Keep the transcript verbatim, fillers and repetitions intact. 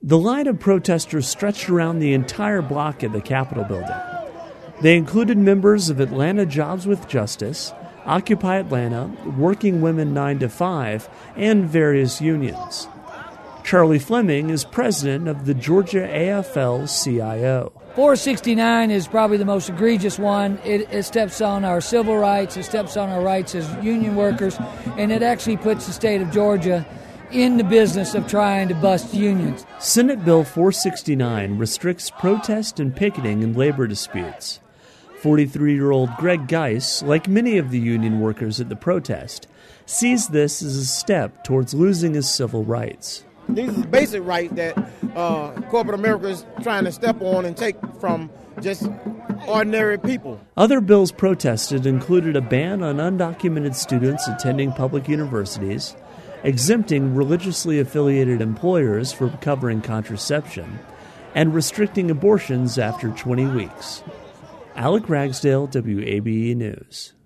The line of protesters stretched around the entire block at the Capitol building. They included members of Atlanta Jobs with Justice, Occupy Atlanta, Working Women nine to five, and various unions. Charlie Fleming is president of the Georgia A F L C I O. four sixty-nine is probably the most egregious one. It, it steps on our civil rights, it steps on our rights as union workers, and it actually puts the state of Georgia in the business of trying to bust unions. Senate Bill four sixty-nine restricts protest and picketing in labor disputes. forty-three-year-old Greg Geis, like many of the union workers at the protest, sees this as a step towards losing his civil rights. These are basic rights that uh, corporate America is trying to step on and take from just ordinary people. Other bills protested included a ban on undocumented students attending public universities, exempting religiously affiliated employers from covering contraception, and restricting abortions after twenty weeks. Alec Ragsdale, W A B E News.